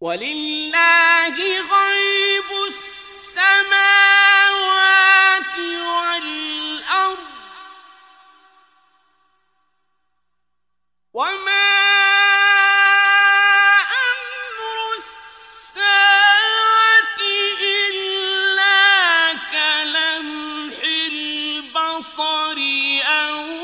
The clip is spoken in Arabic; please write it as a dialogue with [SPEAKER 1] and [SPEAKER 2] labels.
[SPEAKER 1] ولله غيب السماوات والأرض وما أمر الساعة إلا كلمح البصر أو